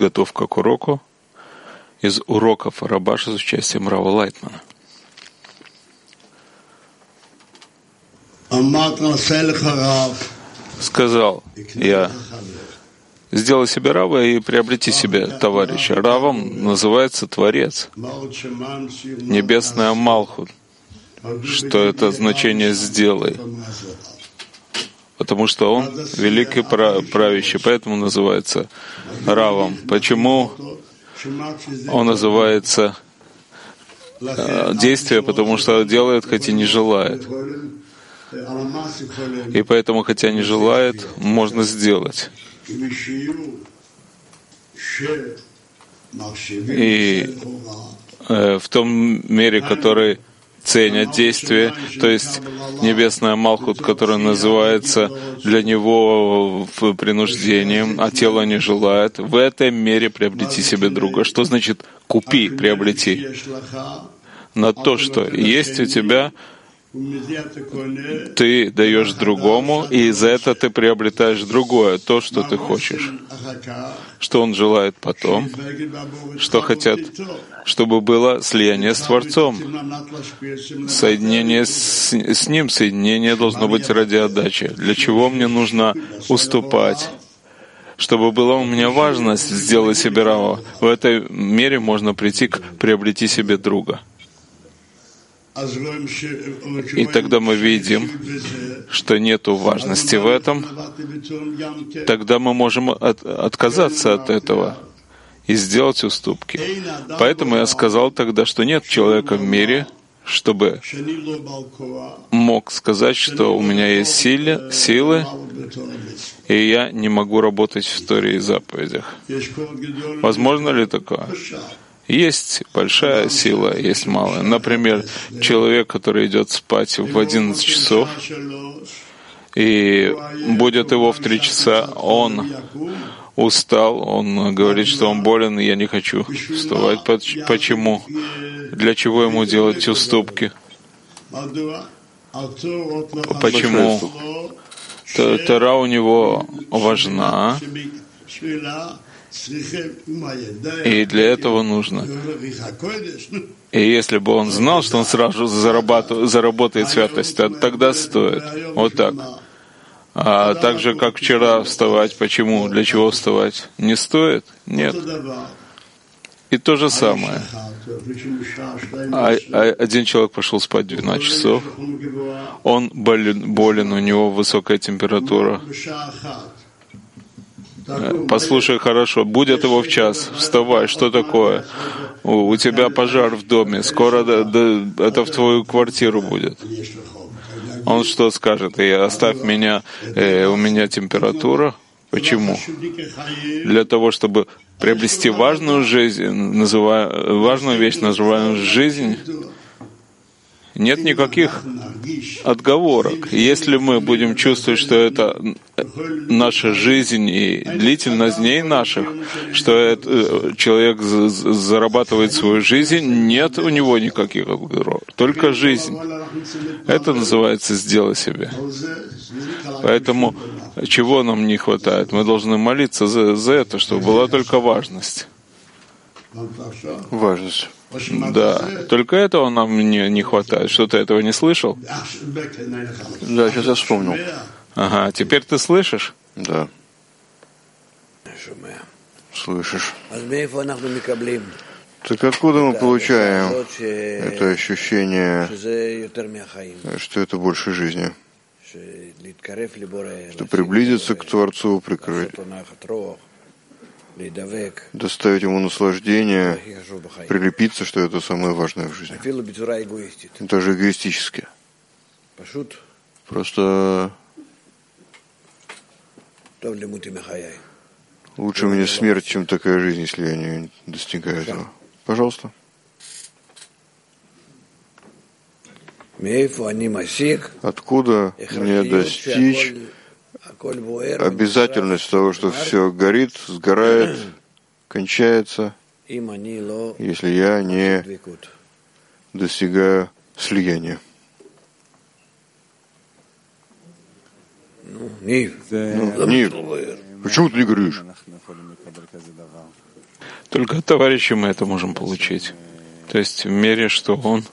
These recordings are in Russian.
подготовка к уроку из уроков Рабаша с участием Рава Лайтмана. Сказал я: сделай себе Рава и приобрети себе товарища. Равом называется Творец, небесная Малхут. Что это значение «сделай»? Потому что он великий правящий, поэтому называется Равом. Почему он называется действие? Потому что делает, хотя не желает. И поэтому, хотя не желает, можно сделать. И в том мере, который ценят действие, то есть небесная Малхут, которая называется для него принуждением, а тело не желает, в этой мере приобрети себе друга. Что значит «купи», «приобрети»? На то, что есть у тебя, ты даешь другому, и за это ты приобретаешь другое, то, что ты хочешь. Что он желает потом, что хотят, чтобы было слияние с Творцом. Соединение с Ним, соединение должно быть ради отдачи. Для чего мне нужно уступать? Чтобы была у меня важность сделать себе Рава. В этой мере можно прийти к «приобрети себе друга». И тогда мы видим, что нету важности в этом, тогда мы можем отказаться от этого и сделать уступки. Поэтому я сказал тогда, что нет человека в мире, чтобы мог сказать, что у меня есть силы, и я не могу работать в Торе и заповедях. Возможно ли такое? Есть большая сила, есть малая. Например, человек, который идет спать в 11 часов, и будет его в 3 часа, он устал, он говорит, что он болен, и я не хочу вставать. Почему? Для чего ему делать уступки? Почему? Тора у него важна, и для этого нужно. И если бы он знал, что он сразу заработает святость, тогда стоит. Вот так. А так же, как вчера вставать. Почему? Для чего вставать? Не стоит? Нет. И то же самое. Один человек пошел спать 12 часов. Он болен, у него высокая температура. Послушай хорошо, будет его в час, вставай, что такое? У тебя пожар в доме, скоро это в твою квартиру будет. Он что скажет? Оставь меня, у меня температура. Почему? Для того, чтобы приобрести важную вещь, называемую жизнь, нет никаких отговорок. Если мы будем чувствовать, что это наша жизнь и длительность дней наших, что человек зарабатывает свою жизнь, нет у него никаких отговорок, только жизнь. Это называется «сделай себе». Поэтому чего нам не хватает? Мы должны молиться за это, чтобы была только важность. Важность. Да, только этого нам не хватает. Что, ты этого не слышал? Да, сейчас я вспомнил. Ага, теперь ты слышишь? Да. Слышишь. Так откуда мы получаем это ощущение, что это больше жизни? Что приблизиться к Творцу, доставить ему наслаждение, прилепиться, что это самое важное в жизни. Даже эгоистически. Просто лучше мне смерть, чем такая жизнь, если я не достигаю этого. Пожалуйста. Откуда мне достичь обязательность того, что все горит, сгорает, кончается, если я не достигаю слияния? Нив, почему ты не говоришь? Только от товарища мы это можем получить. То есть в мере, что он,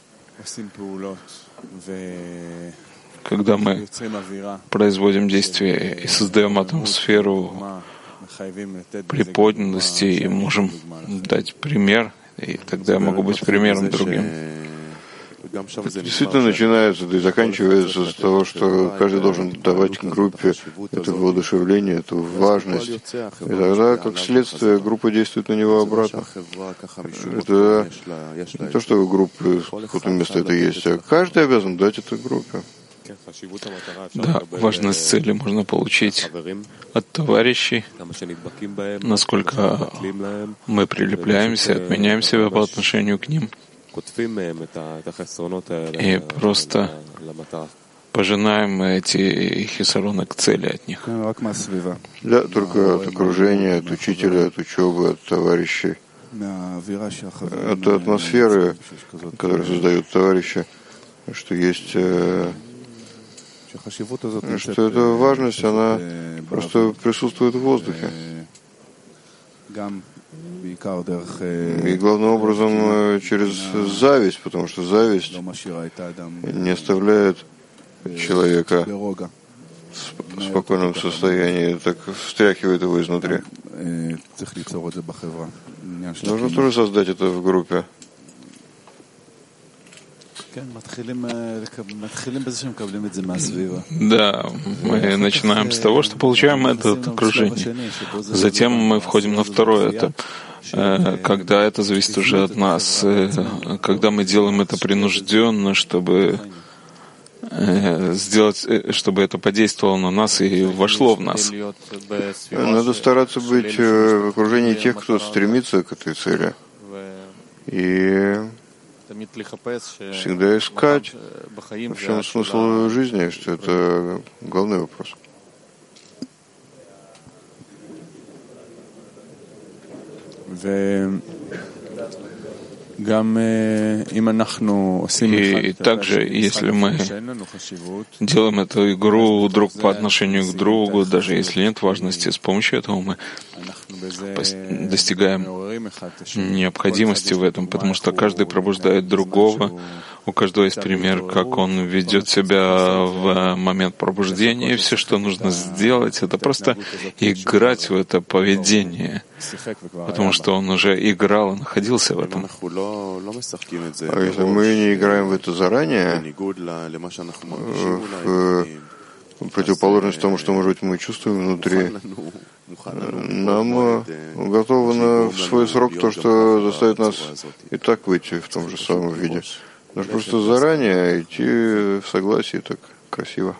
когда мы производим действия и создаем атмосферу приподнятости и можем дать пример, и тогда я могу быть примером другим. Это действительно начинается и заканчивается с того, что каждый должен давать группе это воодушевление, эту важность. И тогда, как следствие, группа действует на него обратно. Это не то, что у группы какое-то место это есть, а каждый обязан дать это группе. Да, важность цели можно получить от товарищей, насколько мы прилепляемся, отменяем себя по отношению к ним. И просто пожинаем эти хисароны к цели от них. Да, только от окружения, от учителя, от учебы, от товарищей, от атмосферы, которую создают товарищи, что есть, что эта важность, она просто присутствует в воздухе. И главным образом через зависть, потому что зависть не оставляет человека в спокойном состоянии, так встряхивает его изнутри. Нужно тоже создать это в группе. Да, мы начинаем с того, что получаем это от окружения. Затем мы входим на второй этап, когда это зависит уже от нас, когда мы делаем это принужденно, чтобы сделать, чтобы это подействовало на нас и вошло в нас. Надо стараться быть в окружении тех, кто стремится к этой цели. И всегда искать, в чем смысл жизни, что это главный вопрос. И также, если мы делаем эту игру друг по отношению к другу, даже если нет важности, с помощью этого мы достигаем необходимости в этом, потому что каждый пробуждает другого, у каждого есть пример, как он ведет себя в момент пробуждения, и все, что нужно сделать, это просто играть в это поведение, потому что он уже играл и находился в этом. А если мы не играем в это заранее, в противоположность тому, что, может быть, мы чувствуем внутри, нам уготовано в свой срок то, что заставит нас и так выйти в том же самом виде. Нужно просто заранее идти в согласии, так красиво.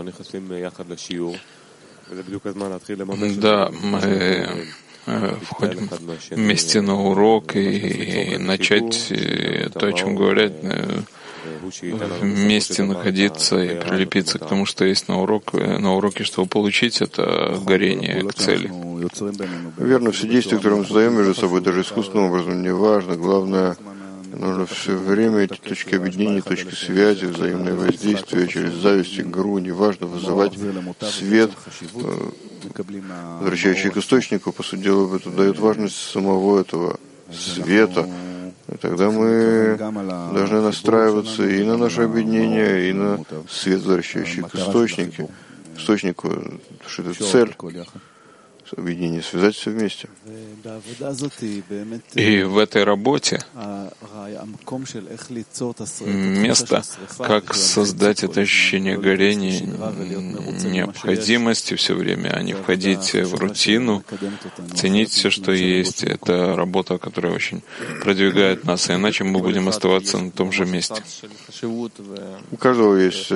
Да, мы входим вместе на урок и начать то, о чем говорят, вместе находиться и прилепиться к тому, что есть на уроке, чтобы получить это горение к цели. Верно, все действия, которые мы создаем между собой, даже искусственным образом, не важно. Главное, нужно все время эти точки объединения, точки связи, взаимное воздействие через зависть, игру, неважно, вызывать свет, возвращающий к источнику, по сути дела, это дает важность самого этого света. И тогда мы должны настраиваться и на наше объединение, и на свет, возвращающий к источнику, что это цель. Объединение, связать все вместе. И в этой работе место, как создать это ощущение горения, необходимости все время, а не входить в рутину, ценить все, что есть. Это работа, которая очень продвигает нас, и иначе мы будем оставаться на том же месте. У каждого есть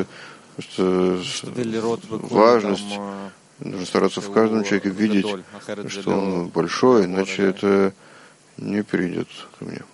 важность. Нужно стараться в каждом человеке видеть, что он большой, иначе это не перейдет ко мне.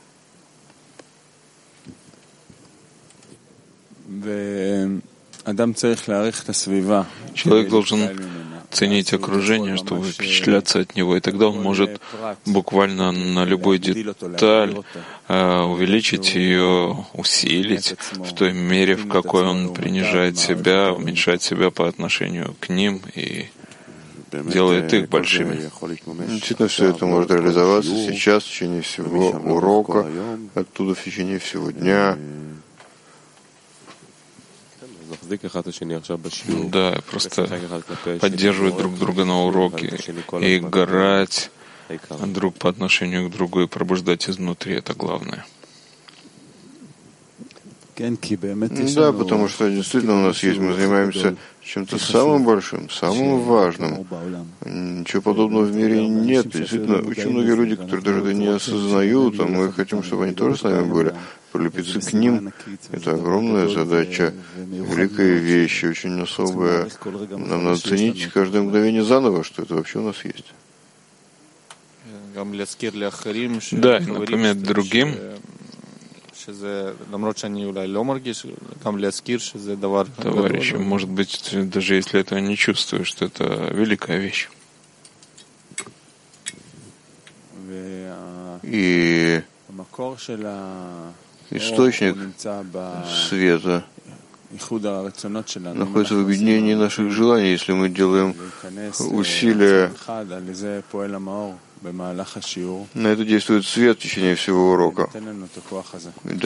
Человек должен ценить окружение, чтобы впечатляться от него, и тогда он может буквально на любой деталь увеличить ее, усилить в той мере, в какой он принижает себя, уменьшает себя по отношению к ним и делает их большими. Действительно, все это может реализоваться сейчас, в течение всего урока, оттуда в течение всего дня. Да, просто поддерживать друг друга на уроке, и играть друг по отношению к другу и пробуждать изнутри — это главное. Да, потому что действительно у нас есть, мы занимаемся чем-то самым большим, самым важным. Ничего подобного в мире нет. Действительно, очень многие люди, которые даже это не осознают, а мы хотим, чтобы они тоже с нами были, прилепиться к ним. Это огромная задача, великая вещь, очень особая. Нам надо ценить каждое мгновение заново, что это вообще у нас есть. Да, и напомнить другим, товарищи, может быть, даже если этого не чувствуешь, что это великая вещь. И источник света находится в объединении наших желаний. Если мы делаем усилия, на это действует свет в течение всего урока.